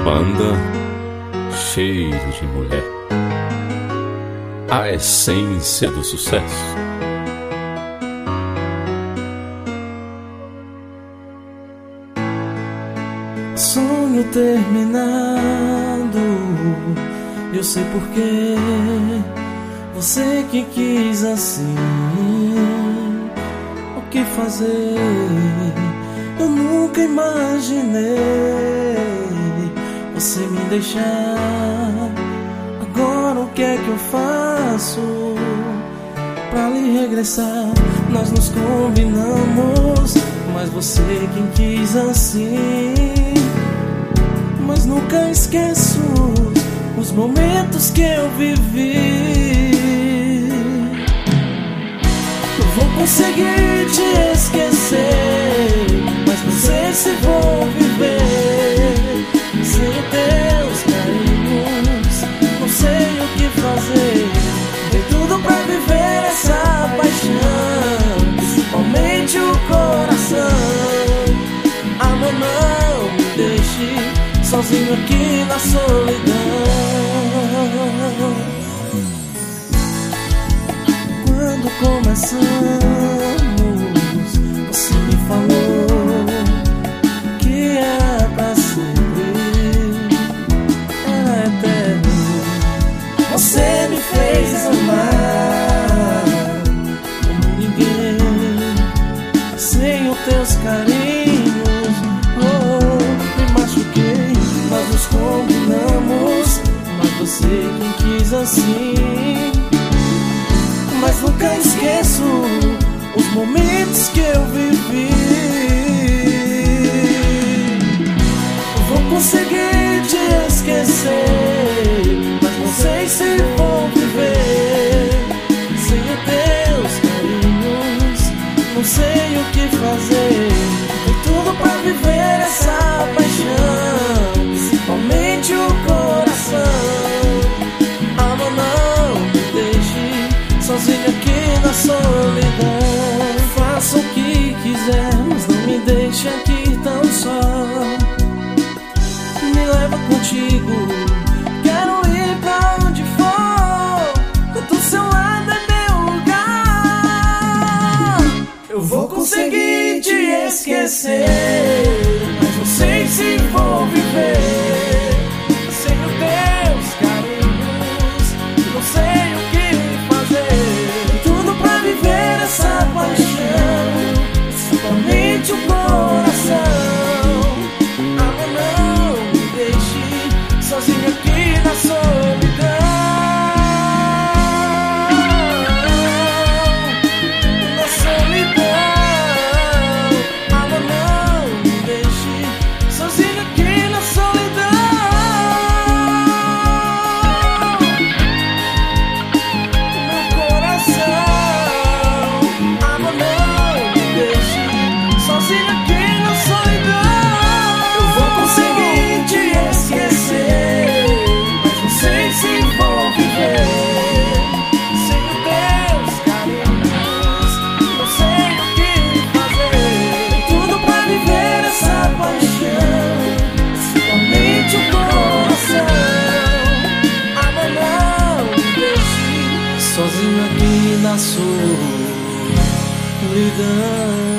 Banda Cheiro de Mulher, a essência do sucesso. Sonho terminado, eu sei porquê. Você que quis assim, o que fazer? Eu nunca imaginei você me deixar. Agora o que é que eu faço pra lhe regressar? Nós nos combinamos, mas você quem quis assim. Mas nunca esqueço os momentos que eu vivi. Eu vou conseguir te esquecer, mas não sei se vou viver sem os teus carinhos. Não sei o que fazer. Tem tudo pra viver essa paixão, principalmente o coração. Amor, não me deixe sozinho aqui na solidão. Quando começamos, você me falou que era pra sempre, era eterno. Você me fez amar como ninguém, sem os teus carinhos. Me machuquei, nós nos combinamos, mas você quem quis assim. Mas nunca esqueço os momentos que eu vivi. Eu vou conseguir te esquecer, mas não sei se vou viver sem os teus carinhos. Não sei o que fazer. Tem tudo pra viver essa paixão, principalmente o coração. Amor, não me deixe sozinho aqui na solidão. Faça o que quiser, mas não me deixe aqui tão só. Me leva contigo, quero ir pra onde for. Do seu lado é meu lugar. Eu vou conseguir te esquecer, mas não sei se vou viver sem os teus carinhos. Não sei o que fazer. Tudo pra viver essa paixão, principalmente o coração. Amor, não me deixe sozinho aqui na solidão. Na solidão. Amor, não me deixe sozinho aqui na solidão. Meu coração. Amor, não me deixe sozinho aqui na solidão. Eu vou conseguir te esquecer, mas não sei se vou viver sem os teus carinhos. Não sei o que fazer. Tem tudo pra viver essa paixão, principalmente o coração. Amor, não me deixe sozinho aqui na solidão.